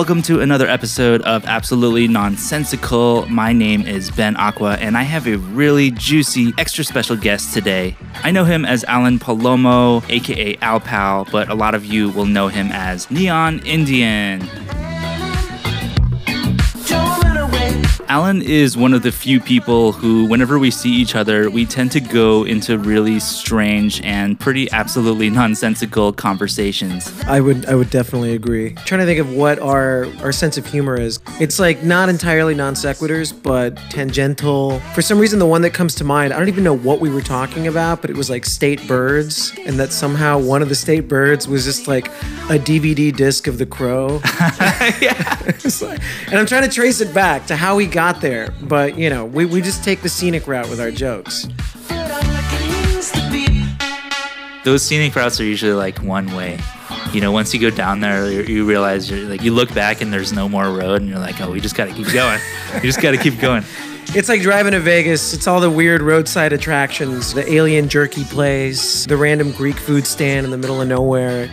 Welcome to another episode of Absolutely Nonsensical. My name is Ben Aqua, and I have a really juicy, extra special guest today. I know him as Alan Palomo, aka Al Pal, but a lot of you will know him as Neon Indian. Alan is one of the few people who, whenever we see each other, we tend to go into really strange and pretty absolutely nonsensical conversations. I would definitely agree. I'm trying to think of what our sense of humor is. It's like not entirely non sequiturs, but tangential. For some reason, the one that comes to mind, I don't even know what we were talking about, but it was like state birds, and that somehow one of the state birds was just like a DVD disc of The Crow. Yeah. And I'm trying to trace it back to how we got there, but you know, we just take the scenic route with our jokes. Those scenic routes are usually like one way. You know, once you go down there, you realize you look back and there's no more road, and you're like, oh, we just got to keep going. You just got to keep going. It's like driving to Vegas. It's all the weird roadside attractions, the alien jerky place, the random Greek food stand in the middle of nowhere.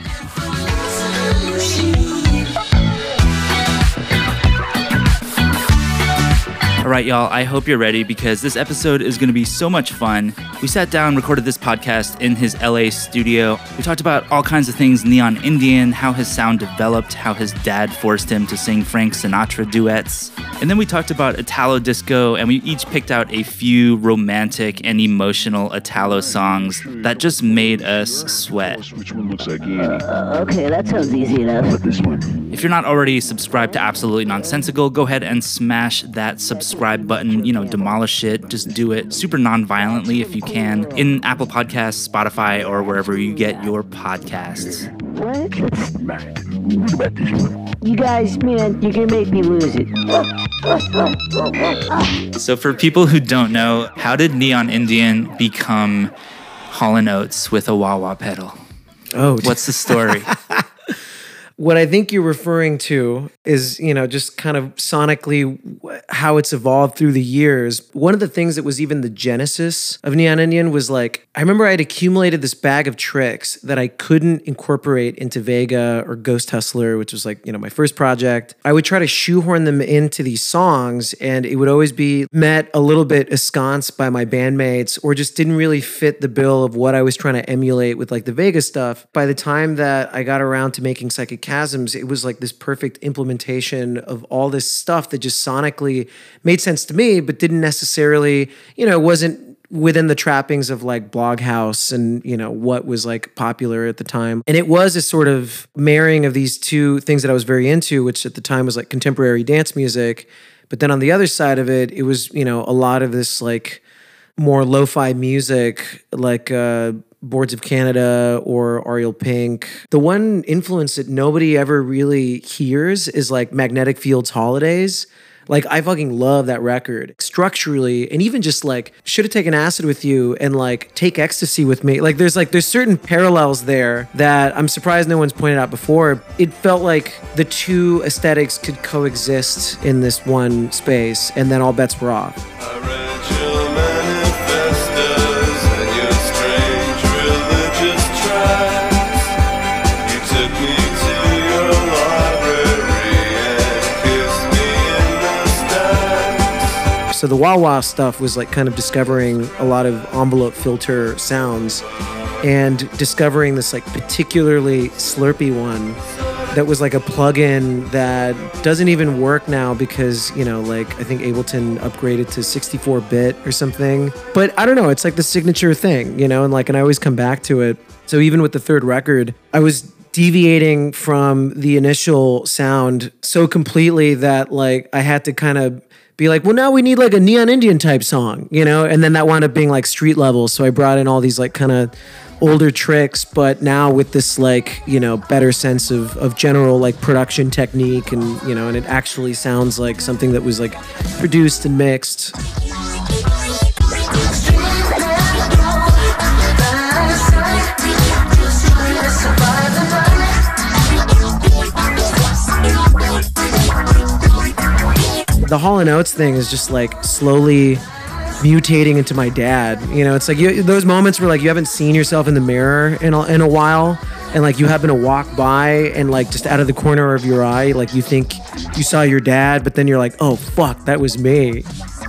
All right, y'all, I hope you're ready because this episode is going to be so much fun. We sat down, recorded this podcast in his LA studio. We talked about all kinds of things Neon Indian, how his sound developed, how his dad forced him to sing Frank Sinatra duets. And then we talked about Italo disco, and we each picked out a few romantic and emotional Italo songs that just made us sweat. Which one looks like Annie? Okay, that sounds easy enough. But this one. If you're not already subscribed to Absolutely Nonsensical, go ahead and smash that subscribe button. You know, demolish it. Just do it super non-violently if you can. In Apple Podcasts, Spotify, or wherever you get your podcasts. What? Right. What about this one? You guys, man, you're gonna make me lose it. So for people who don't know, how did Neon Indian become Hall & Oates with a wah-wah pedal? Oh, What's the story? what I think you're referring to is, you know, just kind of sonically how it's evolved through the years. One of the things that was even the genesis of Neon Indian was like, I remember I had accumulated this bag of tricks that I couldn't incorporate into Vega or Ghost Hustler, which was like, you know, my first project. I would try to shoehorn them into these songs, and it would always be met a little bit ensconced by my bandmates, or just didn't really fit the bill of what I was trying to emulate with like the Vega stuff. By the time that I got around to making Psychic Chasms, it was like this perfect implementation of all this stuff that just sonically made sense to me, but didn't necessarily, you know, wasn't within the trappings of like Bloghouse and, you know, what was like popular at the time. And it was a sort of marrying of these two things that I was very into, which at the time was like contemporary dance music. But then on the other side of it, it was, you know, a lot of this like more lo-fi music, like Boards of Canada or Ariel Pink. The one influence that nobody ever really hears is like Magnetic Fields Holidays. Like, I fucking love that record. Structurally, and even just like, Should Have Taken Acid With You and like Take Ecstasy With Me. Like, there's certain parallels there that I'm surprised no one's pointed out before. It felt like the two aesthetics could coexist in this one space, and then all bets were off. So the wah-wah stuff was like kind of discovering a lot of envelope filter sounds and discovering this like particularly slurpy one that was like a plugin that doesn't even work now because, you know, like I think Ableton upgraded to 64-bit or something. But I don't know, it's like the signature thing, you know, and I always come back to it. So even with the third record, I was deviating from the initial sound so completely that like I had to kind of be like, well, now we need like a Neon Indian type song, you know? And then that wound up being like street level. So I brought in all these like kind of older tricks, but now with this like, you know, better sense of general like production technique and, you know, and it actually sounds like something that was like produced and mixed. The Hall & Oates thing is just like slowly mutating into my dad. You know, it's like those moments where like you haven't seen yourself in the mirror in a while, and like you happen to walk by and like just out of the corner of your eye, like you think you saw your dad, but then you're like, oh fuck, that was me.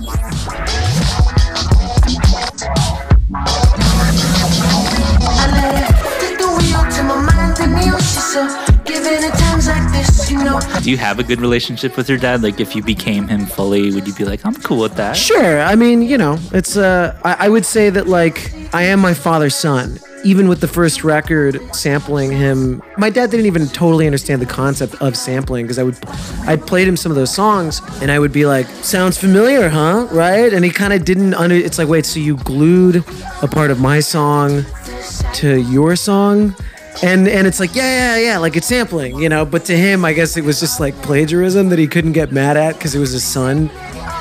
Do you have a good relationship with your dad? Like, if you became him fully, would you be like, I'm cool with that? Sure. I mean, you know, it's I would say that like I am my father's son. Even with the first record sampling him, my dad didn't even totally understand the concept of sampling because I'd played him some of those songs and I would be like, sounds familiar, huh? Right? And he kind of didn't it's like, wait, so you glued a part of my song to your song? And it's like, yeah, like it's sampling, you know? But to him, I guess it was just like plagiarism that he couldn't get mad at because it was his son.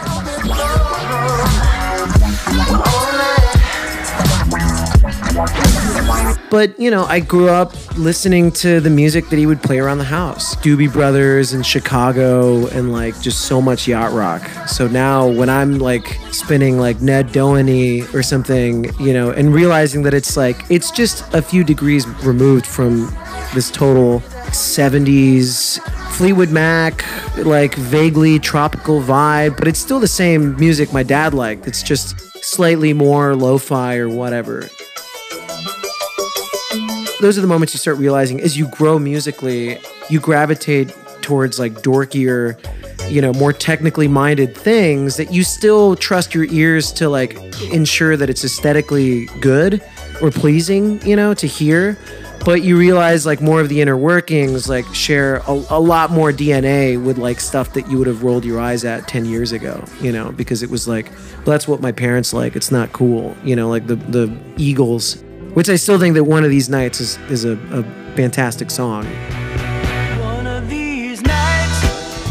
But, you know, I grew up listening to the music that he would play around the house. Doobie Brothers and Chicago and like just so much yacht rock. So now when I'm like spinning like Ned Doheny or something, you know, and realizing that it's like, it's just a few degrees removed from this total 70s Fleetwood Mac, like vaguely tropical vibe, but it's still the same music my dad liked. It's just slightly more lo-fi or whatever. Those are the moments you start realizing as you grow musically, you gravitate towards like dorkier, you know, more technically minded things that you still trust your ears to like ensure that it's aesthetically good or pleasing, you know, to hear. But you realize like more of the inner workings like share a lot more DNA with like stuff that you would have rolled your eyes at 10 years ago, you know, because it was like, well, that's what my parents like. It's not cool, you know, like the Eagles. Which I still think that One of These Nights is a fantastic song. One of these nights,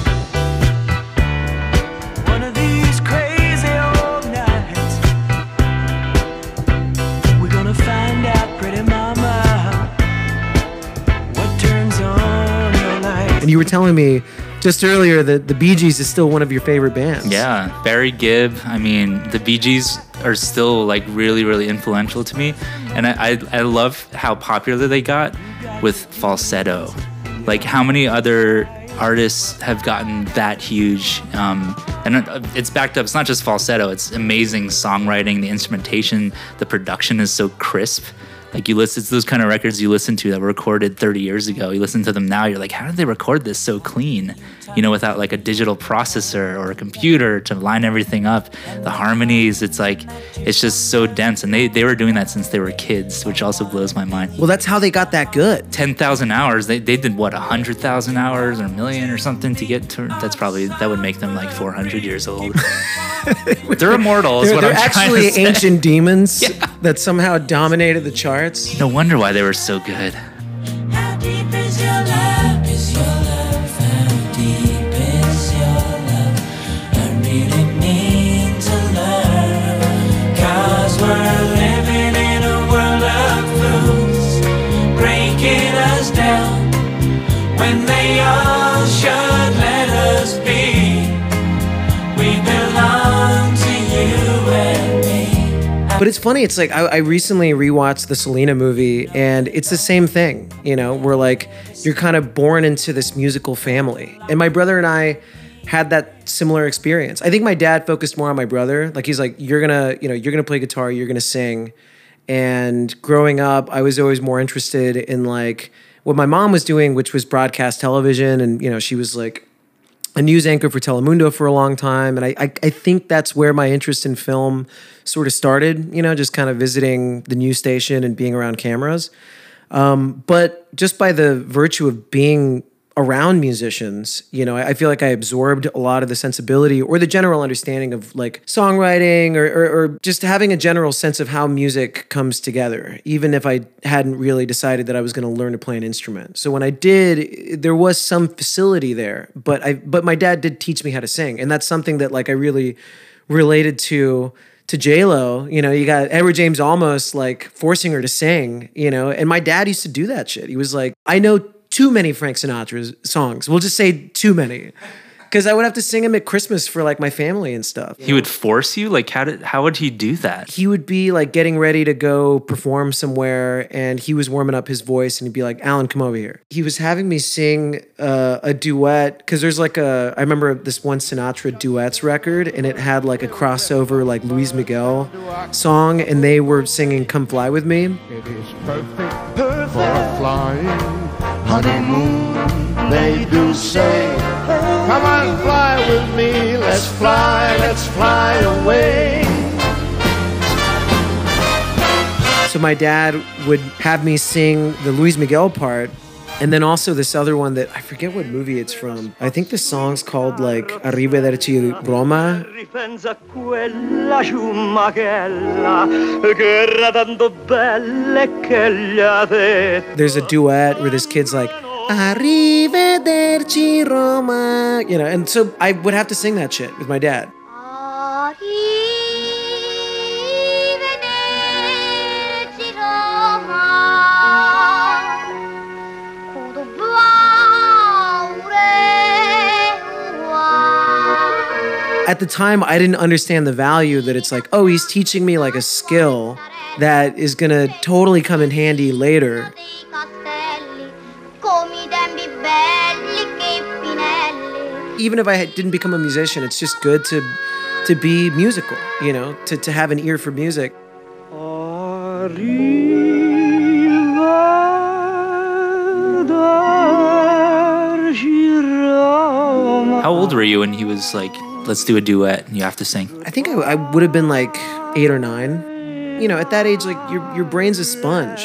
one of these crazy old nights, we're gonna find out, pretty mama, what turns on your light. And you were telling me just earlier that the Bee Gees is still one of your favorite bands. Yeah, Barry Gibb. I mean, the Bee Gees are still like really, really influential to me. And I love how popular they got with falsetto. Like how many other artists have gotten that huge? And it's backed up. It's not just falsetto. It's amazing songwriting. The instrumentation, the production is so crisp. Like you listen to those kind of records you listen to that were recorded 30 years ago. You listen to them now, you're like, how did they record this so clean? You know, without like a digital processor or a computer to line everything up. The harmonies, it's like, it's just so dense. And they were doing that since they were kids, which also blows my mind. Well, that's how they got that good. 10,000 hours. They did what, 100,000 hours or a million or something to get to, that would make them like 400 years old. They're immortal is what I'm trying to say. They're actually ancient demons that somehow dominated the charts. No wonder why they were so good. How deep is your love? Is your love? How deep is your love? I really need to learn. 'Cause we're living in a world of fools, breaking us down when they all should let us be. We belong to you and me. But it's funny, it's like I recently rewatched the Selena movie and it's the same thing, you know, where like you're kind of born into this musical family. And my brother and I had that similar experience. I think my dad focused more on my brother. Like he's like, you're gonna play guitar, you're gonna sing. And growing up, I was always more interested in like what my mom was doing, which was broadcast television. And, you know, she was like a news anchor for Telemundo for a long time. And I think that's where my interest in film sort of started, you know, just kind of visiting the news station and being around cameras. But just by the virtue of being around musicians, you know, I feel like I absorbed a lot of the sensibility or the general understanding of like songwriting or just having a general sense of how music comes together, even if I hadn't really decided that I was going to learn to play an instrument. So when I did, there was some facility there, but my dad did teach me how to sing. And that's something that like I really related to J-Lo. You know, you got Edward James Olmos like forcing her to sing, you know, and my dad used to do that shit. He was like, I know too many Frank Sinatra songs. We'll just say too many. because I would have to sing him at Christmas for like my family and stuff. He would force you? Like, how would he do that? He would be like getting ready to go perform somewhere, and he was warming up his voice, and he'd be like, Alan, come over here. He was having me sing a duet, because there's like I remember this one Sinatra duets record, and it had like a crossover like Luis Miguel song, and they were singing Come Fly With Me. It is perfect for a flying honeymoon, they do say. Come on, fly with me, let's fly away. So my dad would have me sing the Luis Miguel part, and then also this other one that I forget what movie it's from. I think the song's called like Arrivederci Roma. Ripensa quella ciumachella che era tanto bella e che gli ha detto. There's a duet where this kid's like, Arrivederci Roma, you know, and so I would have to sing that shit with my dad. At the time, I didn't understand the value that it's like, oh, he's teaching me like a skill that is gonna totally come in handy later. Even if I didn't become a musician, it's just good to be musical, you know, to have an ear for music. How old were you when he was like, let's do a duet and you have to sing? I think I would have been like 8 or 9. You know, at that age, like your brain's a sponge.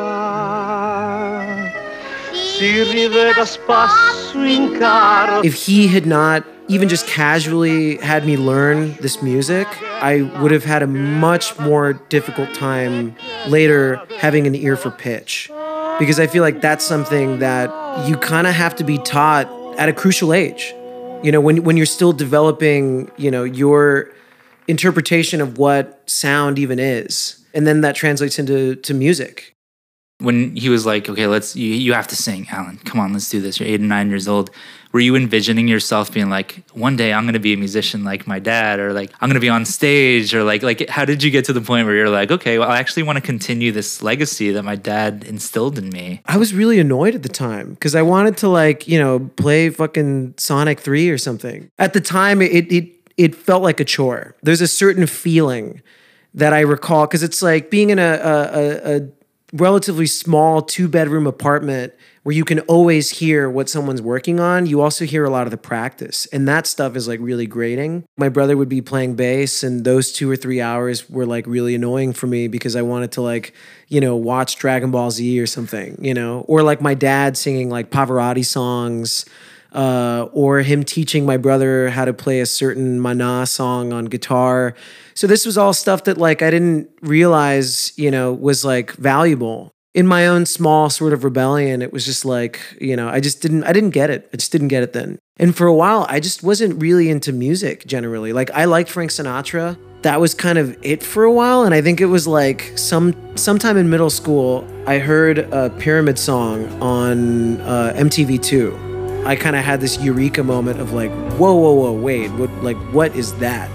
If he had not even just casually had me learn this music, I would have had a much more difficult time later having an ear for pitch. Because I feel like that's something that you kind of have to be taught at a crucial age. You know, when you're still developing, you know, your interpretation of what sound even is. And then that translates into music. When he was like, okay, you have to sing, Alan. Come on, let's do this. You're 8 and 9 years old. Were you envisioning yourself being like, one day I'm going to be a musician like my dad, or like, I'm going to be on stage, or like, how did you get to the point where you're like, okay, well, I actually want to continue this legacy that my dad instilled in me? I was really annoyed at the time because I wanted to like, you know, play fucking Sonic 3 or something. At the time, it felt like a chore. There's a certain feeling that I recall because it's like being in a relatively small 2-bedroom apartment where you can always hear what someone's working on. You also hear a lot of the practice, and that stuff is like really grating. My brother would be playing bass, and those 2 or 3 hours were like really annoying for me because I wanted to like, you know, watch Dragon Ball Z or something, you know, or like my dad singing like Pavarotti songs, or him teaching my brother how to play a certain Mana song on guitar. So this was all stuff that like I didn't realize, you know, was like valuable. In my own small sort of rebellion, it was just like, you know, I didn't get it. I just didn't get it then. And for a while, I just wasn't really into music generally. Like I liked Frank Sinatra. That was kind of it for a while. And I think it was like sometime in middle school, I heard a Pyramid Song on MTV2. I kind of had this eureka moment of like, whoa, wait, what is that?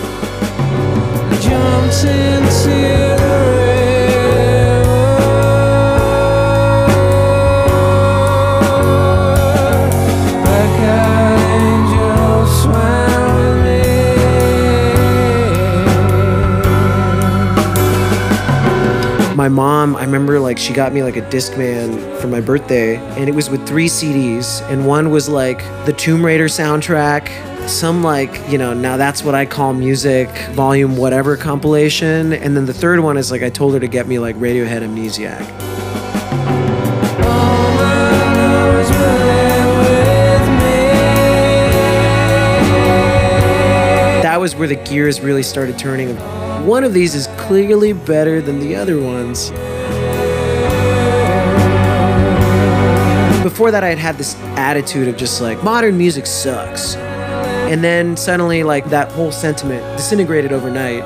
Jumps into the My mom, I remember like she got me like a Discman for my birthday, and it was with 3 CDs, and one was like the Tomb Raider soundtrack, some like, you know, Now That's What I Call Music, volume whatever compilation, and then the third one is like I told her to get me like Radiohead Amnesiac. That was where the gears really started turning. One of these is clearly better than the other ones. Before that, I'd had this attitude of just like, modern music sucks. And then suddenly, like, that whole sentiment disintegrated overnight.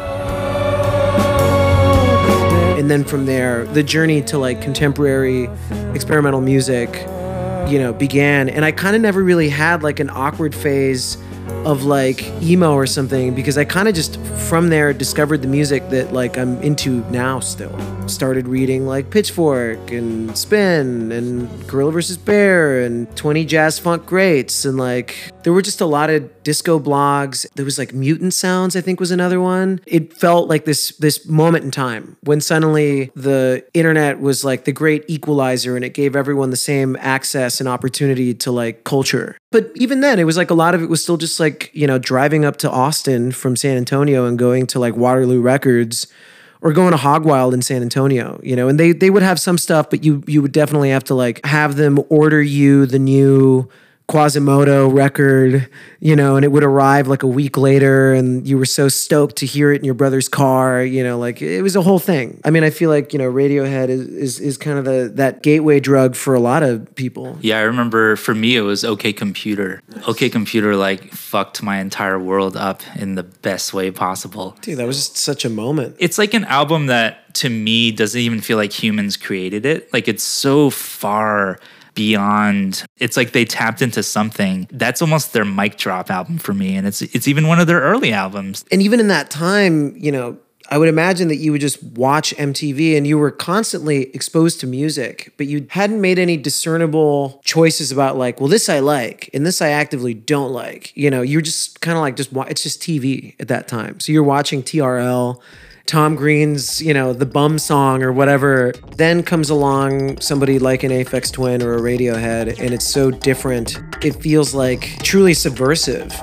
And then from there, the journey to like contemporary experimental music began. And I kind of never really had like an awkward phase of like emo or something, because I kind of just from there discovered the music that like I'm into now still. Started reading like Pitchfork and Spin and Gorilla vs. Bear and 20 Jazz Funk Greats, and like there were just a lot of disco blogs. There was like Mutant Sounds, I think was another one. It felt like this moment in time when suddenly the internet was like the great equalizer and it gave everyone the same access and opportunity to like culture. But even then, it was like a lot of it was still just like, driving up to Austin from San Antonio and going to like Waterloo Records or going to Hog Wild in San Antonio, and they would have some stuff, but you would definitely have to like have them order you the new Quasimodo record, and it would arrive like a week later and you were so stoked to hear it in your brother's car, like it was a whole thing. I mean, I feel like, Radiohead is kind of that gateway drug for a lot of people. Yeah, I remember for me, it was OK Computer. OK Computer like fucked my entire world up in the best way possible. Dude, that was just such a moment. It's like an album that to me doesn't even feel like humans created it. Like it's so far beyond. It's like they tapped into something. That's almost their mic drop album for me, and it's even one of their early albums. And even in that time, I would imagine that you would just watch MTV and you were constantly exposed to music, but you hadn't made any discernible choices about like, well, this I like and this I actively don't like. You're just kind of like it's just TV at that time. So you're watching TRL, Tom Green's, The Bum Song or whatever. Then comes along somebody like an Aphex Twin or a Radiohead, and it's so different. It feels like truly subversive.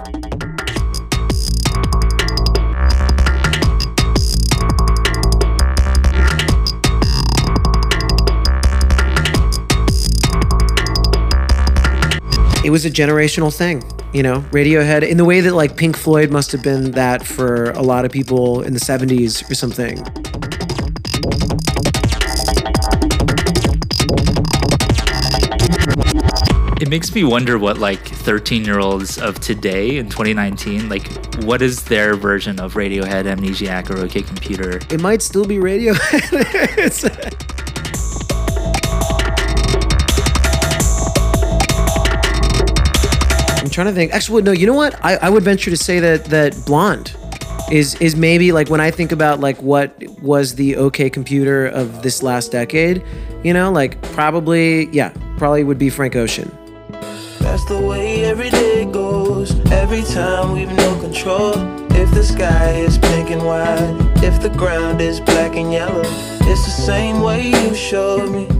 It was a generational thing. Radiohead, in the way that like Pink Floyd must have been that for a lot of people in the 70s or something. It makes me wonder what like 13-year-olds of today in 2019, like what is their version of Radiohead, Amnesiac, or OK Computer? It might still be Radiohead. I'm trying to think. Actually, no, you know what? I would venture to say that Blonde is maybe like when I think about like what was the OK Computer of this last decade, like probably would be Frank Ocean. That's the way every day goes. Every time we've no control. If the sky is pink and white, if the ground is black and yellow, it's the same way you showed me.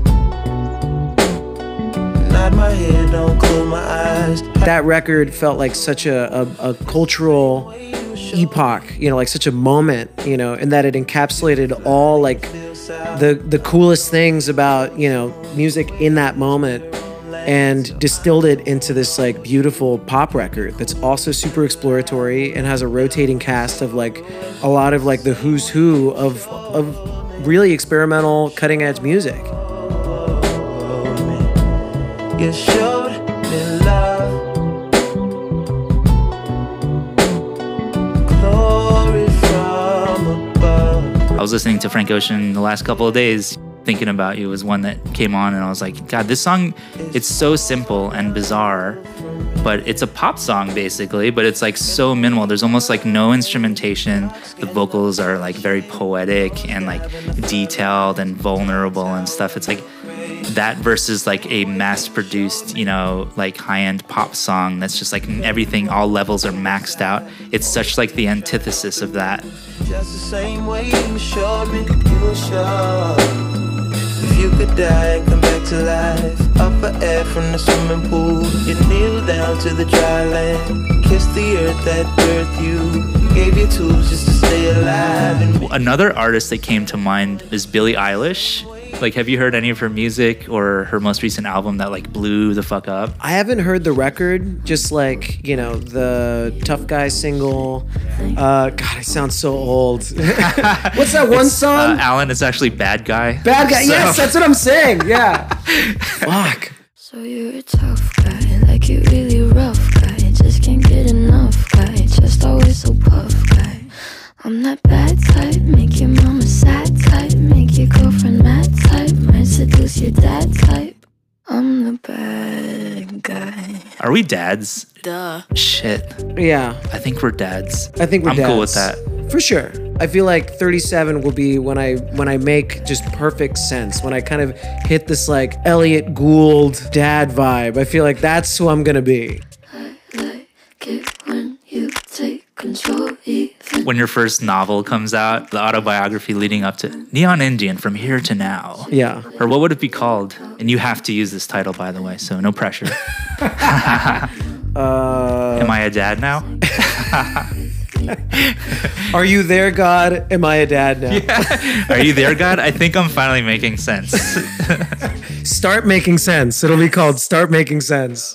Nod my head, don't close my eyes. That record felt like such a cultural epoch, like such a moment, and that it encapsulated all like the coolest things about, music in that moment and distilled it into this like beautiful pop record that's also super exploratory and has a rotating cast of like a lot of like the who's who of really experimental cutting edge music. You showed me love, glory from above. I was listening to Frank Ocean the last couple of days. Thinking About You was one that came on, and I was like, God, this song, it's so simple and bizarre, but it's a pop song basically, but it's like so minimal. There's almost like no instrumentation. The vocals are like very poetic and like detailed and vulnerable and stuff. It's like that versus like a mass-produced, like high-end pop song that's just like everything, all levels are maxed out. It's such like the antithesis of that. Just the same way you showed me, you showed. If you could die and come back to life, up for air from the swimming pool, you kneel down to the dry land, kiss the earth that birthed you, gave you tools just to stay alive. Another artist that came to mind is Billie Eilish. Like, have you heard any of her music or her most recent album that like blew the fuck up? I haven't heard the record, just like, the Tough Guy single. God, I sound so old. What's that one song? Alan, it's actually Bad Guy. Bad Guy, yes, that's what I'm saying, yeah. Fuck. So you're a tough guy, like you really rough guy, just can't get enough guy, just always so puff guy. I'm that bad type, make your mama sad type, make your girlfriend mad type, might seduce your dad type. I'm the bad guy. Are we dads? Duh. Shit. Yeah, I think we're dads. I think we're I'm cool with dads. that. For sure. I feel like 37 will be when I make just perfect sense. When I kind of hit this like Elliot Gould dad vibe. I feel like that's who I'm gonna be. I like it when you take control even. When your first novel comes out, the autobiography leading up to Neon Indian from Here to Now. Yeah. Or what would it be called? And you have to use this title, by the way, so no pressure. Am I a dad now? Are you there, God? Am I a dad now? Are you there, God? I think I'm finally making sense. Start Making Sense. It'll be called Start Making Sense.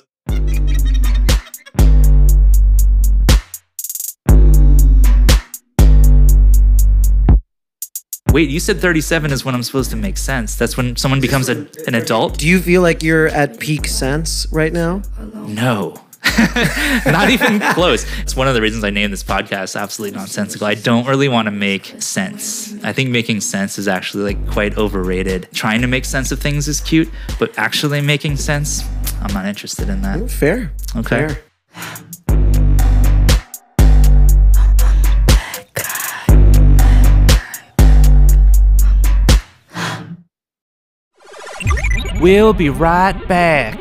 Wait, you said 37 is when I'm supposed to make sense. That's when someone becomes an adult? Do you feel like you're at peak sense right now? No. Not even close. It's one of the reasons I named this podcast Absolutely Nonsensical. I don't really want to make sense. I think making sense is actually like quite overrated. Trying to make sense of things is cute, but actually making sense, I'm not interested in that. Fair. Okay. Fair. We'll be right back.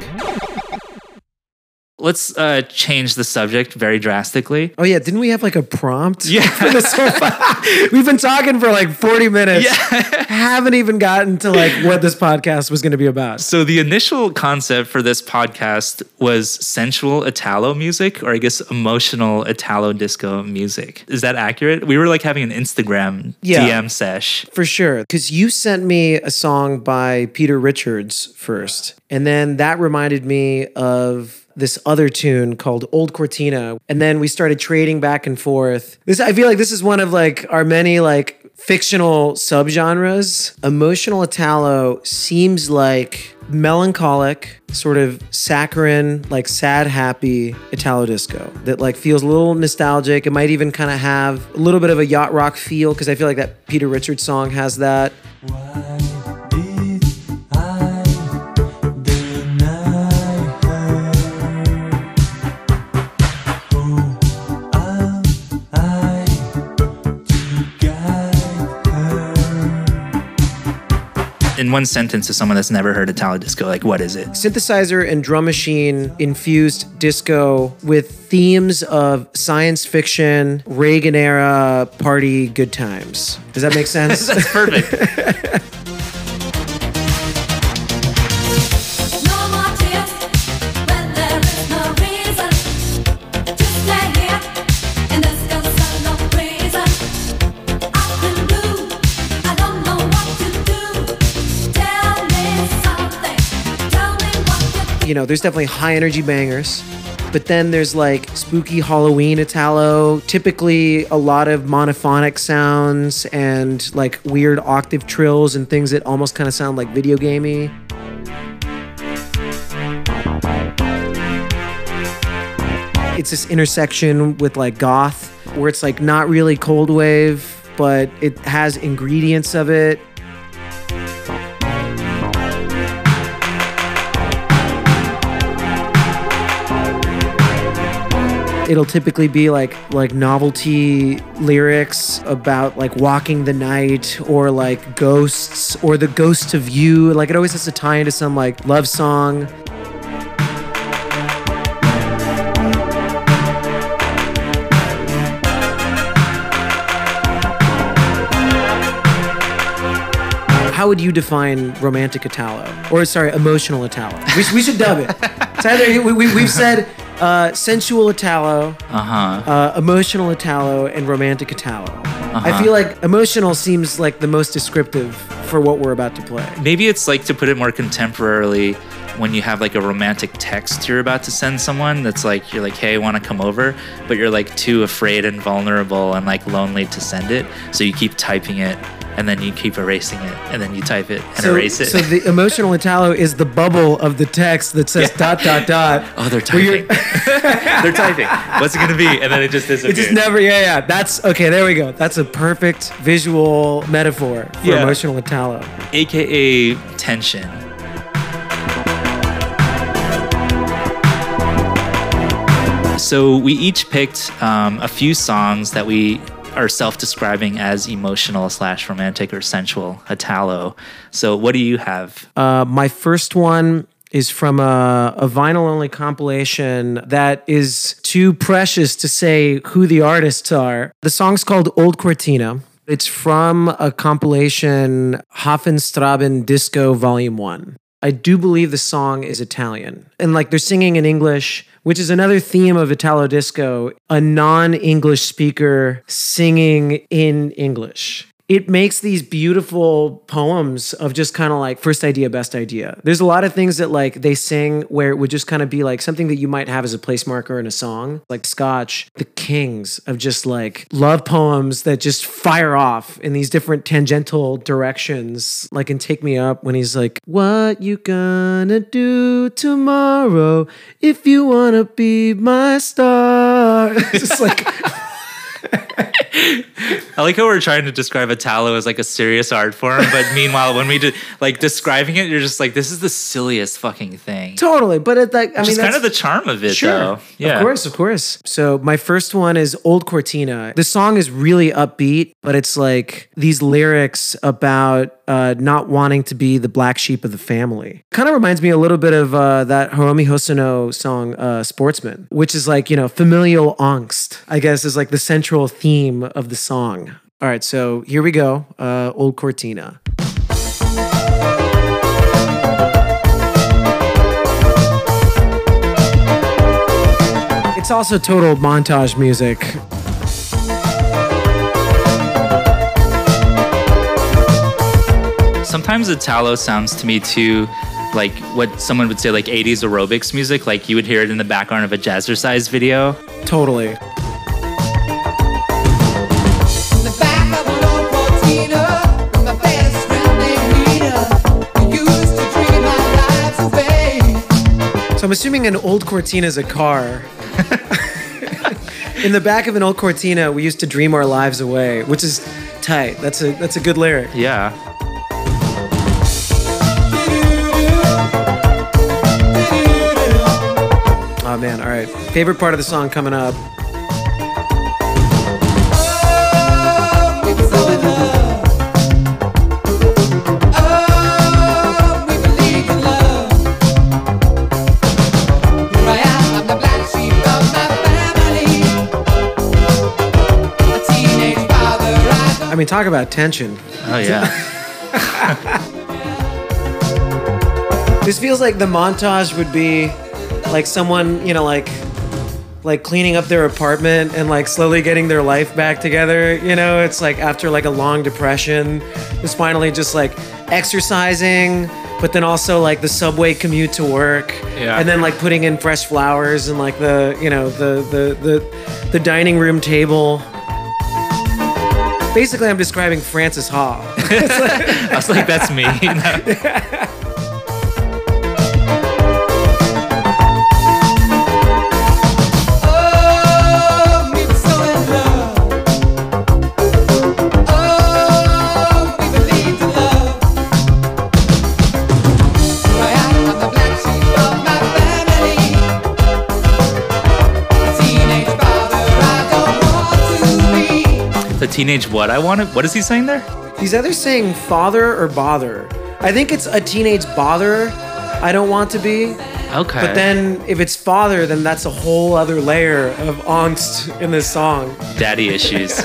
Let's change the subject very drastically. Oh yeah, didn't we have like a prompt? Yeah. For this whole We've been talking for like 40 minutes. Yeah. Haven't even gotten to like what this podcast was going to be about. So the initial concept for this podcast was sensual Italo music, or I guess emotional Italo disco music. Is that accurate? We were like having an Instagram DM sesh. For sure. Because you sent me a song by Peter Richards first. And then that reminded me of this other tune called Old Cortina. And then we started trading back and forth. I feel like this is one of like our many like fictional subgenres. Emotional Italo seems like melancholic, sort of saccharine, like sad, happy Italo disco that like feels a little nostalgic. It might even kind of have a little bit of a yacht rock feel because I feel like that Peter Richards song has that. In one sentence, to someone that's never heard Italo disco, like what is it? Synthesizer and drum machine infused disco with themes of science fiction, Reagan era party good times. Does that make sense? That's perfect. You know, there's definitely high energy bangers, but then there's like spooky Halloween Italo, typically a lot of monophonic sounds and like weird octave trills and things that almost kind of sound like video gamey. It's this intersection with like goth, where it's like not really cold wave, but it has ingredients of it. It'll typically be like novelty lyrics about like walking the night or like ghosts or the ghost of you. Like it always has to tie into some like love song. How would you define romantic Italo? Or sorry, emotional Italo? We should dub it. It's either we've said sensual Italo, emotional Italo, and romantic Italo. I feel like emotional seems like the most descriptive for what we're about to play. Maybe it's like, to put it more contemporarily, when you have like a romantic text you're about to send someone that's like, you're like, hey, I want to come over, but you're like too afraid and vulnerable and like lonely to send it. So you keep typing it and then you keep erasing it and then you type it and erase it. So the emotional Italo is the bubble of the text that says ... Oh, they're typing. They're typing. What's it going to be? And then it just disappears. It just never, That's, okay, there we go. That's a perfect visual metaphor for emotional Italo. AKA tension. So we each picked a few songs that we are self-describing as emotional / romantic or sensual, Italo. So what do you have? My first one is from a vinyl-only compilation that is too precious to say who the artists are. The song's called Old Cortina. It's from a compilation, Hafenstraben Disco Volume 1. I do believe the song is Italian. And like they're singing in English, which is another theme of Italo disco, a non-English speaker singing in English. It makes these beautiful poems of just kind of like first idea, best idea. There's a lot of things that like they sing where it would just kind of be like something that you might have as a place marker in a song, like Scotch, the kings of just like love poems that just fire off in these different tangential directions. Like in Take Me Up when he's like, what you gonna do tomorrow if you wanna be my star? It's just like... I like how we're trying to describe Italo as like a serious art form, but meanwhile, when we did like describing it, you're just like, this is the silliest fucking thing. Totally, but it like I mean, that's kind of the charm of it, though. Yeah, of course. So my first one is Old Cortina. The song is really upbeat, but it's like these lyrics about not wanting to be the black sheep of the family. Kind of reminds me a little bit of that Hiromi Hosono song, Sportsman, which is like, you know, familial angst, I guess, is like the central theme of the song. All right, so here we go. Old Cortina. It's also total montage music. Sometimes Italo sounds to me too like what someone would say like 80s aerobics music, like you would hear it in the background of a Jazzercise video. Totally. So I'm assuming an old Cortina is a car. In the back of an old Cortina, we used to dream our lives away, which is tight. That's a good lyric. Yeah. Oh man, all right. Favorite part of the song coming up. I mean, talk about tension. Oh, yeah. This feels like the montage would be like someone, you know, like cleaning up their apartment and like slowly getting their life back together. You know, it's like after like a long depression, it's finally just like exercising, but then also like the subway commute to work, and then like putting in fresh flowers and like the, you know, the dining room table. Basically, I'm describing Francis Ha. I was like, that's me. The teenage what I wanted? What is he saying there? He's either saying father or bother. I think it's a teenage bother I don't want to be. Okay. But then if it's father, then that's a whole other layer of angst in this song. Daddy issues.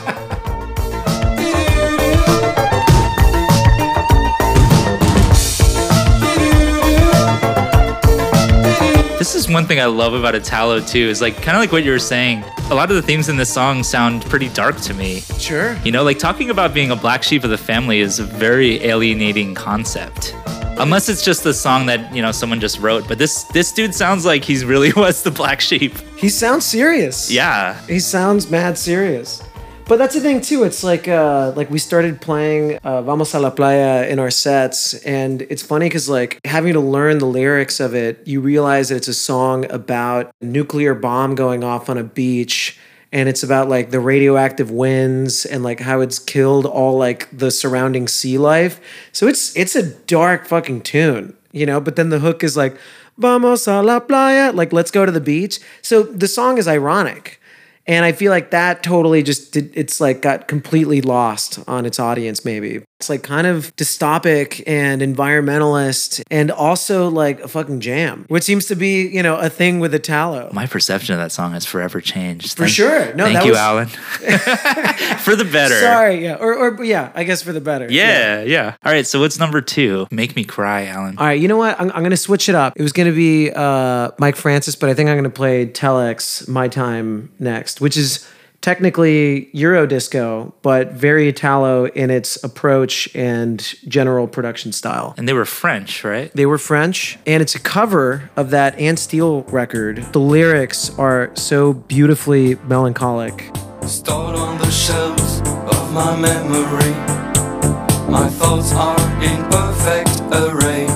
This is one thing I love about Italo too, is like kind of like what you were saying. A lot of the themes in this song sound pretty dark to me. Sure. You know, like talking about being a black sheep of the family is a very alienating concept. Unless it's just a song that, you know, someone just wrote. But this dude sounds like he really was the black sheep. He sounds serious. Yeah. He sounds mad serious. But that's the thing too. It's like we started playing Vamos a la Playa in our sets, and it's funny because like having to learn the lyrics of it, you realize that it's a song about a nuclear bomb going off on a beach, and it's about like the radioactive winds and like how it's killed all like the surrounding sea life. So it's a dark fucking tune, you know. But then the hook is like, vamos a la playa, like let's go to the beach. So the song is ironic. And I feel like that totally it's like got completely lost on its audience maybe. It's like kind of dystopic and environmentalist and also like a fucking jam, which seems to be, you know, a thing with Italo. My perception of that song has forever changed. For sure. No, thank that you, was- Alan. For the better. Sorry, yeah. Or yeah, I guess for the better. Yeah. All right, so what's number 2? Make me cry, Alan. All right, you know what? I'm going to switch it up. It was going to be Mike Francis, but I think I'm going to play Telex My Time next, which is technically Eurodisco, but very Italo in its approach and general production style. And they were French, right? They were French, and it's a cover of that Ann Steele record. The lyrics are so beautifully melancholic. Stored on the shelves of my memory. My thoughts are in perfect array.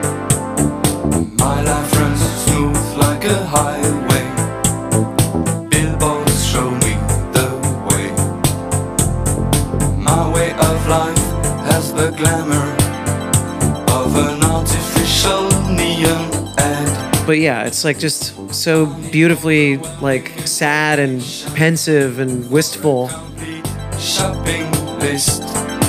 My life runs smooth like a highway. Billboards show me the way. My way of life has the glamour of an artificial neon ad. But yeah, it's like just so beautifully like sad and pensive and wistful. Shopping list.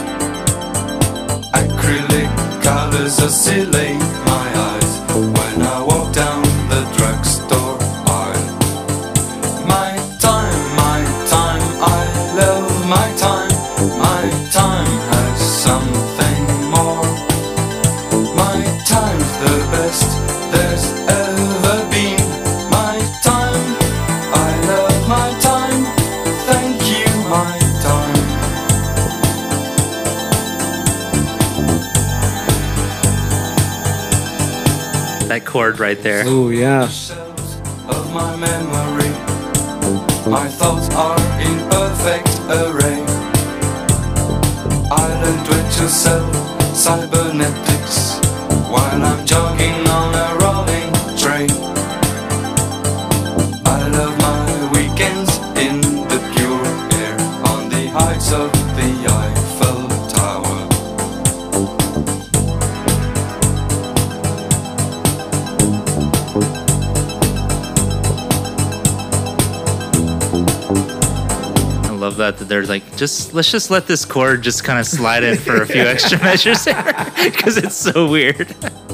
Acrylic colors oscillate my eyes when I walk down the drugstore aisle. My time, I love my time. My time has something more. My time's the best there's ever been. My time, I love my time. Thank you, my time. That chord right there. Oh yeah. Shelves of my memory. My thoughts are in perfect array. Island with yourself, cybernetics, while I'm jogging on a rolling train. I love my weekends in the pure air on the heights of the Eiffel Tower. I love that there's like, let's just let this chord just kind of slide in for a few extra measures there because it's so weird.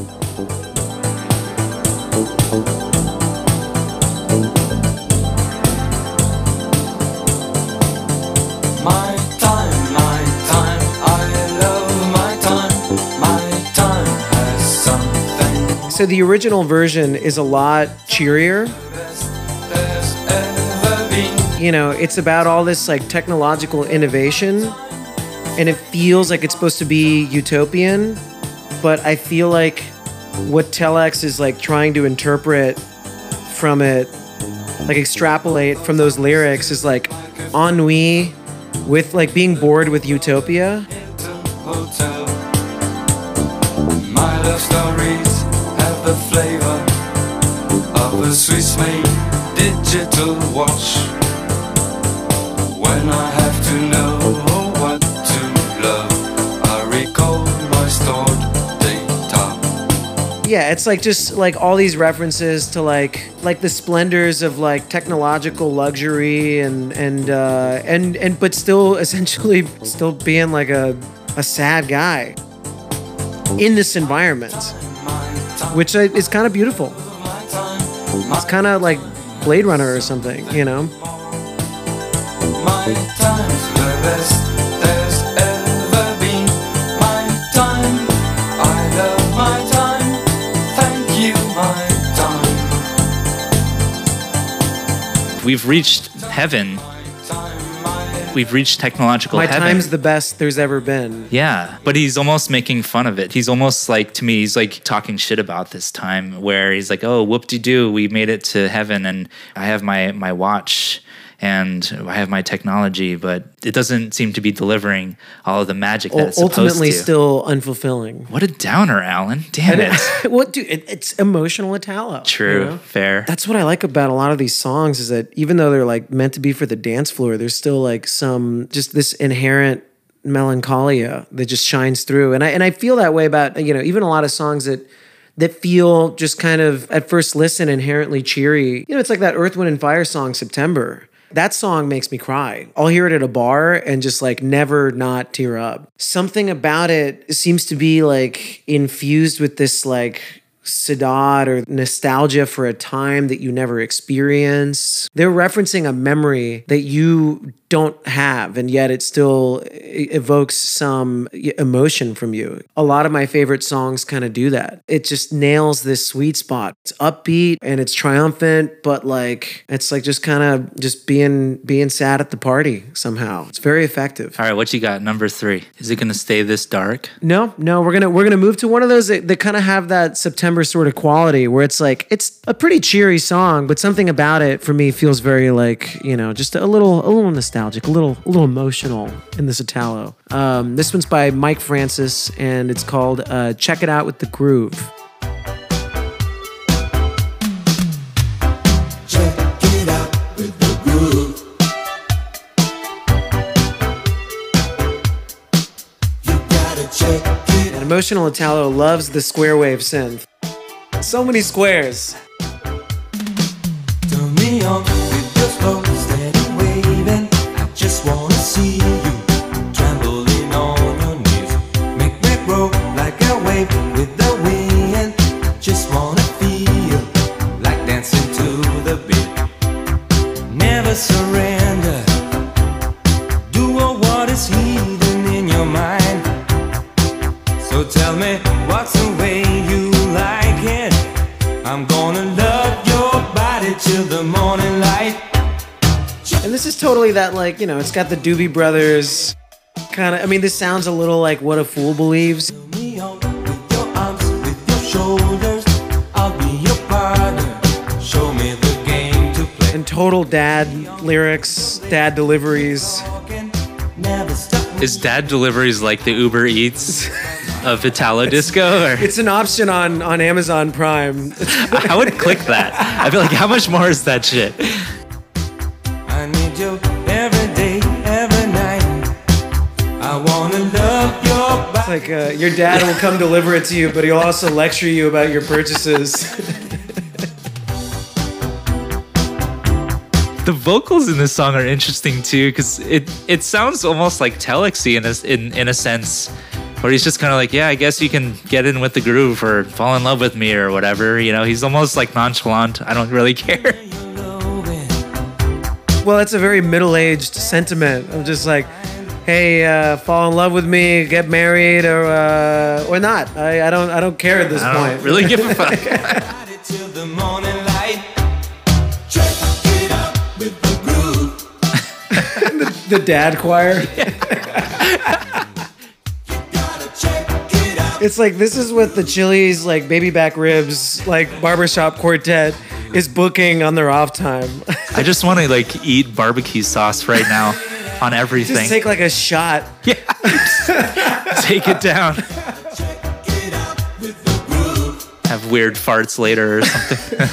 My time, I love my time. My time has something So the original version is a lot cheerier. best there's ever been. You know, it's about all this like technological innovation and it feels like it's supposed to be utopian, but I feel like what Telex is like trying to interpret from it, like extrapolate from those lyrics is like ennui with like being bored with utopia. Hotel. My love stories have the flavor of a Swiss-made digital watch. When I have to know what to love, I recall my stored data. Yeah, it's like just like all these references to like the splendors of like technological luxury and but still essentially still being like a sad guy in this environment, which is kind of beautiful. It's kind of like Blade Runner or something, you know? My time's the best there's ever been. My time, I love my time. Thank you, my time. We've reached heaven. We've reached technological My heaven. time's the best there's ever been. Yeah, but he's almost making fun of it. He's almost like, to me, he's like talking shit about this time where he's like, oh, whoop-de-doo, we made it to heaven and I have my watch and I have my technology, but it doesn't seem to be delivering all of the magic that it's supposed to. Ultimately still unfulfilling. What a downer, Alan. Damn it. What, dude, it's emotional Italo. True, you know? fair. That's what I like about a lot of these songs is that even though they're like meant to be for the dance floor, there's still like some just this inherent melancholia that just shines through. And I feel that way about, you know, even a lot of songs that that feel just kind of at first listen inherently cheery. You know, it's like that Earth, Wind and Fire song, September. That song makes me cry. I'll hear it at a bar and just like never not tear up. Something about it seems to be like infused with this like Sadat or nostalgia for a time that you never experienced. They're referencing a memory that you don't have, and yet it still evokes some emotion from you. A lot of my favorite songs kind of do that. It just nails this sweet spot. It's upbeat and it's triumphant, but like it's like just kind of just being sad at the party somehow. It's very effective. All right, what you got? Number 3. Is it gonna stay this dark? No, we're gonna move to one of those that kind of have that September sort of quality where it's like it's a pretty cheery song, but something about it for me feels very like, you know, just a little nostalgic, a little emotional in this Italo. This one's by Mike Francis and it's called Check It Out with the Groove. Check it out with the groove. You gotta check it And Emotional Italo loves the square wave synth. So many squares. Turn me on with your slow, steady waving. I just wanna see you trembling on your knees. Make me grow like a wave with the wind. I just wanna feel like dancing to the beat. Never surrender. Do what is hidden in your mind. So tell me what's the way you like it. I'm gonna love your body till the morning light. And this is totally that, like, you know, it's got the Doobie Brothers kind of, I mean, this sounds a little like What a Fool Believes. Fill me on with your arms, with your shoulders. I'll be your partner. Show me the game to play. And total dad lyrics, dad deliveries. Never stop. Is dad deliveries like the Uber Eats of Italo disco? Or? It's an option on Amazon Prime. I would click that. I feel like, how much more is that shit? I need you every day, every night. I wanna love your body. Like your dad will come deliver it to you, but he'll also lecture you about your purchases. The vocals in this song are interesting too, because it sounds almost like Telexy in a sense, where he's just kind of like, yeah, I guess you can get in with the groove or fall in love with me or whatever. You know, he's almost like nonchalant. I don't really care. Well, it's a very middle-aged sentiment of just like, hey, fall in love with me, get married, or not. I don't care at this I point. don't really give a fuck. Body till the morning light. Check it out with the groove. The dad choir. Gotta check it out. It's like this is what the Chili's like baby back ribs like barbershop quartet is booking on their off time. I just want to like eat barbecue sauce right now on everything. Just take like a shot. Yeah. Take it down. Check it out with the groove. Have weird farts later or something.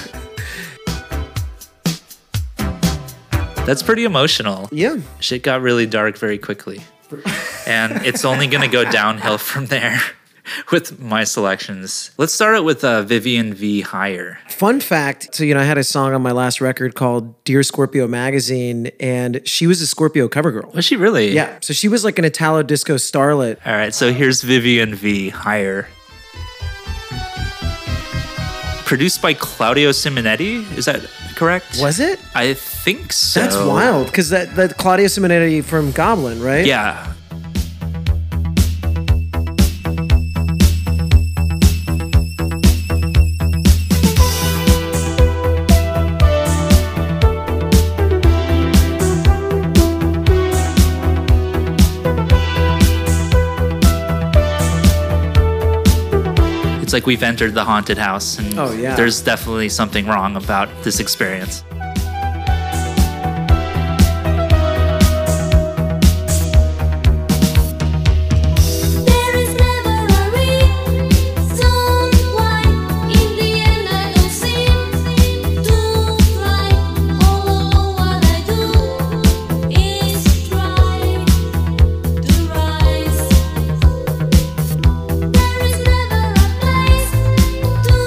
That's pretty emotional. Yeah. Shit got really dark very quickly. And it's only going to go downhill from there with my selections. Let's start it with Vivian V. Higher. Fun fact, so, you know, I had a song on my last record called Dear Scorpio Magazine, and she was a Scorpio cover girl. Was she really? Yeah, so she was like an Italo disco starlet. All right, so here's Vivian V. Higher. Produced by Claudio Simonetti, is that correct? Was it? I think so. That's wild, because that Claudio Simonetti from Goblin, right? Yeah. It's like we've entered the haunted house, and Oh, yeah. there's definitely something wrong about this experience. There is never a reason why. In the end, I don't seem to fly. Although what I do is try to rise. There is never a place to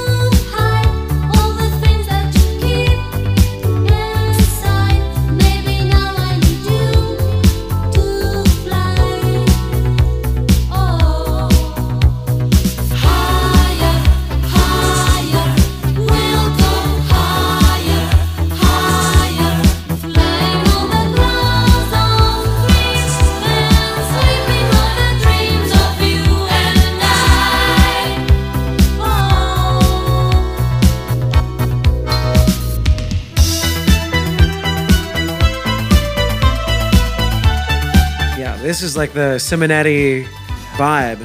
this is like the Simonetti vibe.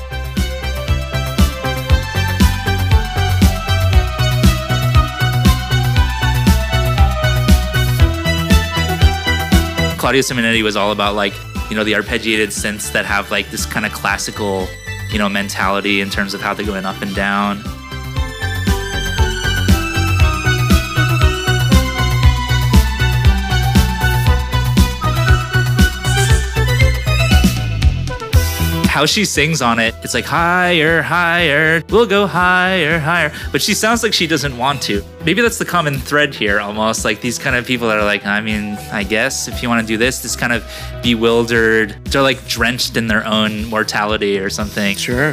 Claudio Simonetti was all about like, you know, the arpeggiated synths that have like this kind of classical, you know, mentality in terms of how they're going up and down. How she sings on it, it's like higher, higher, we'll go higher, higher. But she sounds like she doesn't want to. Maybe that's the common thread here almost. Like these kind of people that are like, I mean, I guess if you want to do this kind of bewildered. They're like drenched in their own mortality or something. Sure.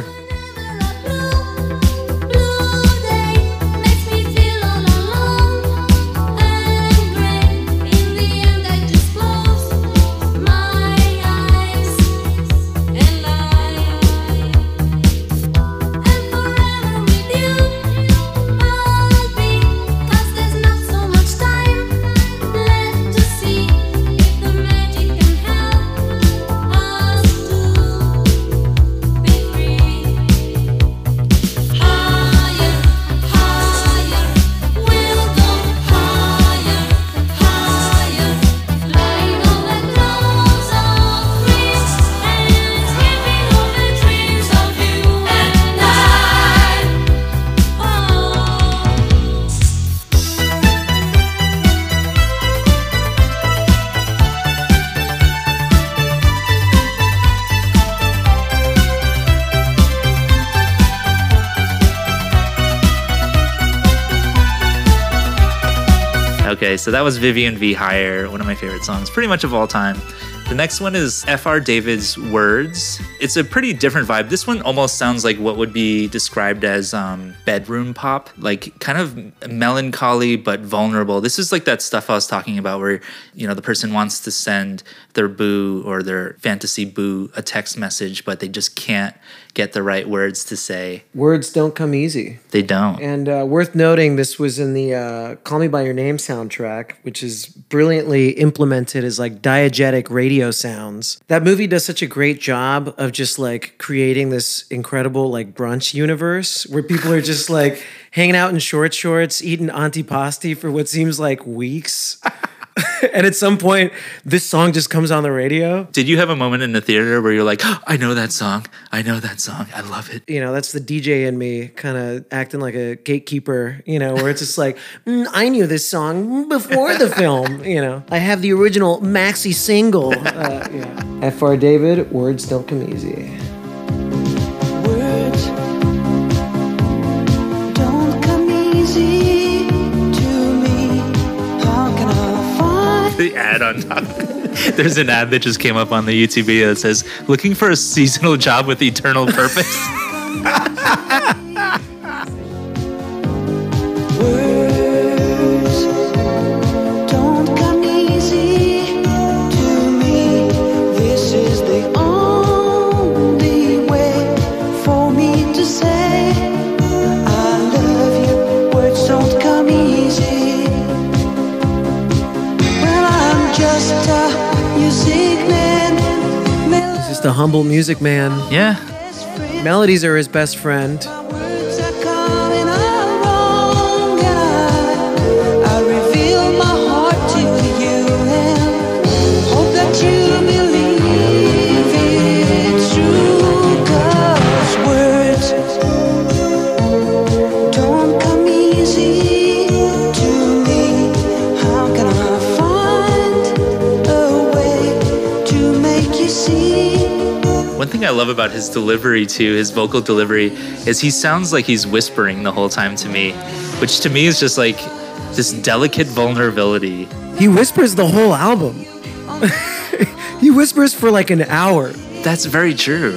Okay, so that was Vivian V. Higher, one of my favorite songs, pretty much of all time. The next one is F.R. David's Words. It's a pretty different vibe. This one almost sounds like what would be described as bedroom pop, like kind of melancholy but vulnerable. This is like that stuff I was talking about where, you know, the person wants to send their boo or their fantasy boo a text message, but they just can't get the right words to say. Words don't come easy. They don't. And worth noting, this was in the Call Me By Your Name soundtrack, which is brilliantly implemented as like diegetic radio sounds. That movie does such a great job of just like creating this incredible like brunch universe where people are just like hanging out in short shorts, eating antipasti for what seems like weeks. And at some point, this song just comes on the radio. Did you have a moment in the theater where you're like, oh, I know that song. I know that song. I love it. You know, that's the DJ in me kind of acting like a gatekeeper, you know, where it's just like, I knew this song before the film, you know. I have the original maxi single. Yeah. F.R. David, Words Don't Come Easy. Words don't come easy to me. How can I find The ad on top. There's an ad that just came up on the YouTube video that says, looking for a seasonal job with eternal purpose. words don't come easy to me. This is the only way for me to say I love you. Words don't come easy. Well, I'm just a music man. He's just a humble music man. Yeah. Melodies are his best friend. Words are coming out wrong, and I reveal my heart to you, and hope that you believe it's true. 'Cause words don't come easy to me. How can I find a way to make you see? One thing I love about his delivery too, his vocal delivery, is he sounds like he's whispering the whole time to me, which to me is just like this delicate vulnerability. He whispers the whole album. He whispers for like an hour. That's very true.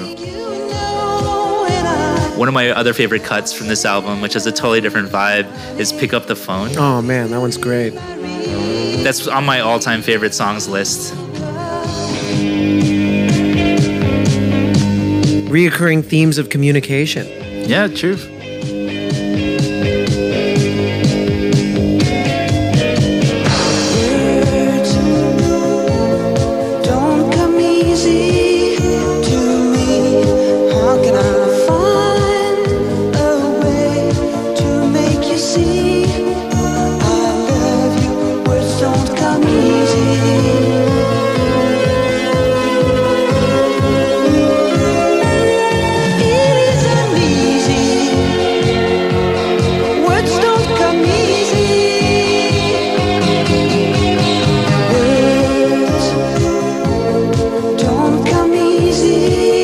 One of my other favorite cuts from this album, which has a totally different vibe, is Pick Up the Phone. Oh man, that one's great. That's on my all-time favorite songs list. Reoccurring themes of communication. Yeah, true. Words don't come easy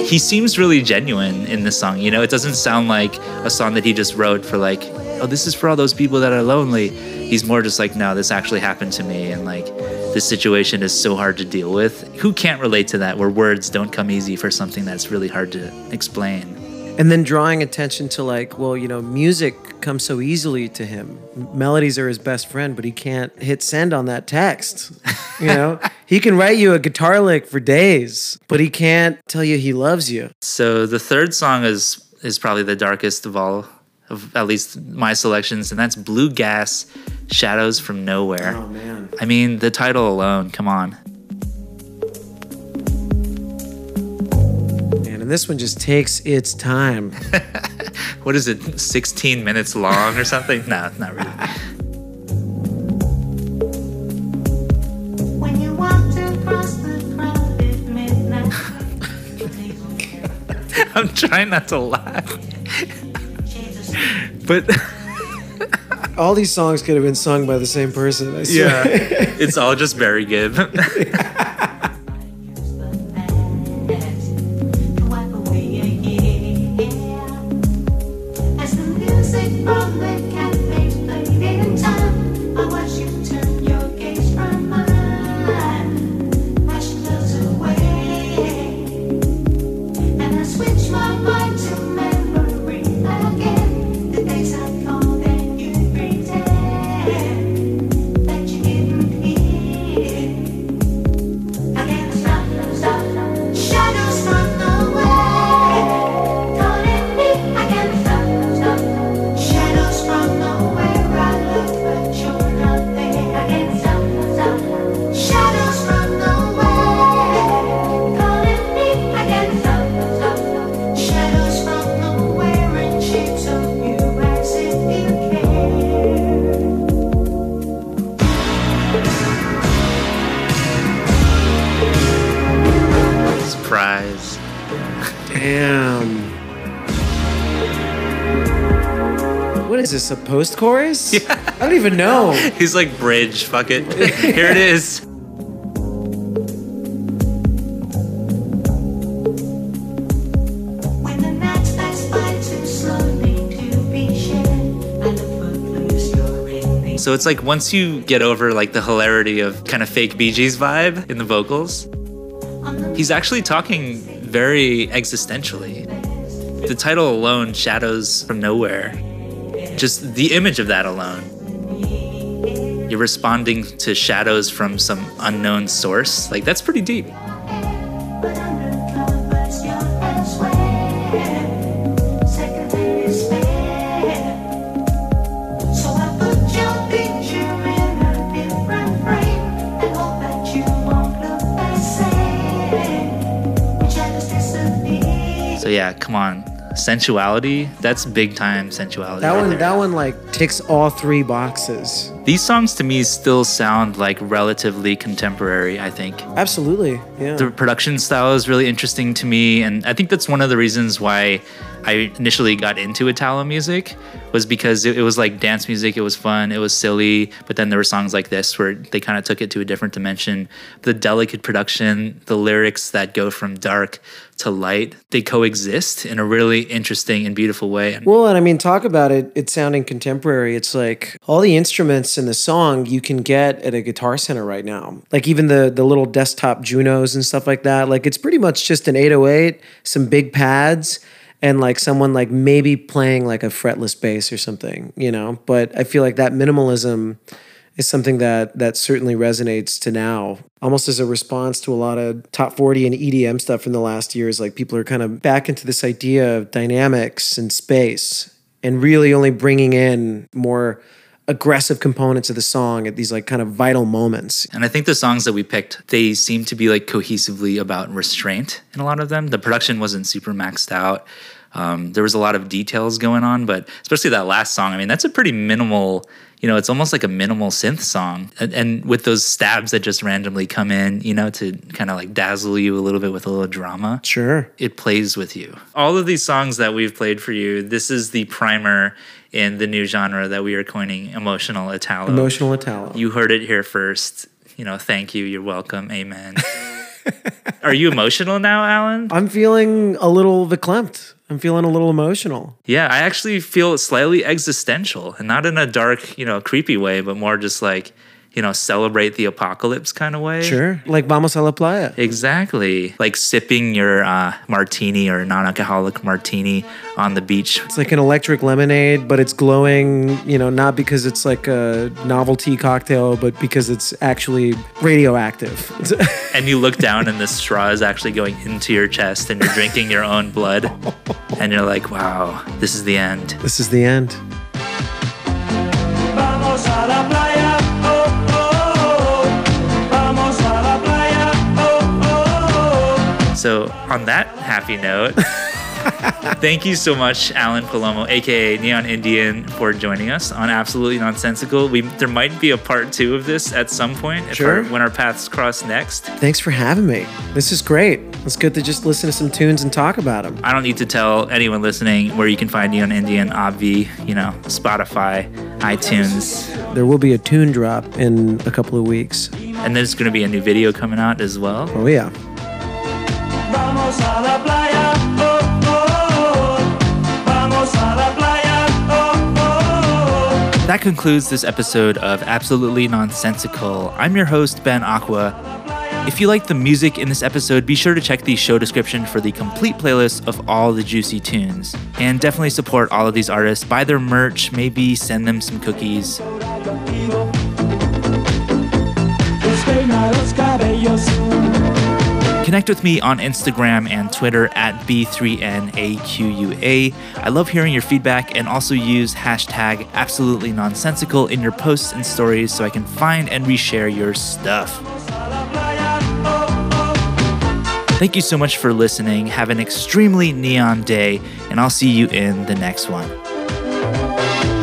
he seems really genuine in this song. You know, it doesn't sound like a song that he just wrote for like, oh, this is for all those people that are lonely. He's more just like, no, this actually happened to me, and like this situation is so hard to deal with. Who can't relate to that, where words don't come easy for something that's really hard to explain? And then drawing attention to like, well, you know, music comes so easily to him. Melodies are his best friend, but he can't hit send on that text. You know, he can write you a guitar lick for days, but he can't tell you he loves you. So the third song is probably the darkest of all, of at least my selections, and that's Blue Gas, Shadows from Nowhere. Oh, man. I mean, the title alone, come on. And this one just takes its time. What is it, 16 minutes long or something? No, not really. When you walked across the crowded midnight. I'm trying not to laugh. But All these songs could have been sung by the same person, I swear. yeah, it's all just Barry Gibb. Surprise. Damn. What is this, a post-chorus? Yeah. I don't even know. He's like, bridge, fuck it. Here it is. When the nights pass by too slowly to be shared, and the footloose you're in the So it's like once you get over like the hilarity of kind of fake Bee Gees vibe in the vocals, he's actually talking very existentially. The title alone, Shadows from Nowhere, just the image of that alone. You're responding to shadows from some unknown source. Like, that's pretty deep. but undercovers you're elsewhere. Second in despair. So I put your picture in a different frame and hope that you won't look the same. When shadows disappear. So yeah, come on. Sensuality, that's big time sensuality. right there. That one like ticks all three boxes. These songs to me still sound like relatively contemporary, I think. Absolutely, yeah. The production style is really interesting to me, and I think that's one of the reasons why I initially got into Italo music, was because it was like dance music. It was fun, it was silly, but then there were songs like this where they kind of took it to a different dimension. The delicate production, the lyrics that go from dark to light, they coexist in a really interesting and beautiful way. Well, and I mean, talk about it sounding contemporary. It's like all the instruments in the song you can get at a Guitar Center right now. Like even the little desktop Junos and stuff like that. Like it's pretty much just an 808, some big pads, and like someone like maybe playing like a fretless bass or something, you know? But I feel like that minimalism is something that certainly resonates to now, almost as a response to a lot of top 40 and EDM stuff from the last years. Like people are kind of back into this idea of dynamics and space and really only bringing in more aggressive components of the song at these like kind of vital moments. And I think the songs that we picked, they seem to be like cohesively about restraint in a lot of them. The production wasn't super maxed out. There was a lot of details going on, but especially that last song, I mean, that's a pretty minimal, you know, it's almost like a minimal synth song. And with those stabs that just randomly come in, you know, to kind of like dazzle you a little bit with a little drama. Sure. It plays with you. All of these songs that we've played for you, this is the primer in the new genre that we are coining emotional Italo. Emotional Italo. You heard it here first. You know, thank you. You're welcome. Amen. Are you emotional now, Alan? I'm feeling a little verklempt. I'm feeling a little emotional. Yeah, I actually feel slightly existential, and not in a dark, creepy way, but more just like, celebrate the apocalypse kind of way. Sure. Like Vamos a la Playa. Exactly. Like sipping your martini or non-alcoholic martini on the beach. It's like an electric lemonade, but it's glowing, not because it's like a novelty cocktail, but because it's actually radioactive. And you look down and the straw is actually going into your chest and you're drinking your own blood. And you're like, wow, this is the end. This is the end. Vamos a la playa, oh, oh, oh. Vamos a la playa, oh, oh, oh. So on that happy note, thank you so much, Alan Palomo, aka Neon Indian, for joining us on Absolutely Nonsensical. There might be a part 2 of this at some point when our paths cross next. Thanks for having me. This is great. It's good to just listen to some tunes and talk about them. I don't need to tell anyone listening where you can find Neon Indian, Obvi, Spotify, iTunes. There will be a tune drop in a couple of weeks. And there's going to be a new video coming out as well. Oh, yeah. Vamos a la playa, oh, oh, oh. Vamos a la playa, oh, oh, oh. That concludes this episode of Absolutely Nonsensical. I'm your host, Ben Aqua. If you like the music in this episode, be sure to check the show description for the complete playlist of all the juicy tunes. And definitely support all of these artists. Buy their merch, maybe send them some cookies. Connect with me on Instagram and Twitter at B3NAQUA. I love hearing your feedback, and also use hashtag Absolutely Nonsensical in your posts and stories so I can find and reshare your stuff. Thank you so much for listening. Have an extremely neon day, and I'll see you in the next one.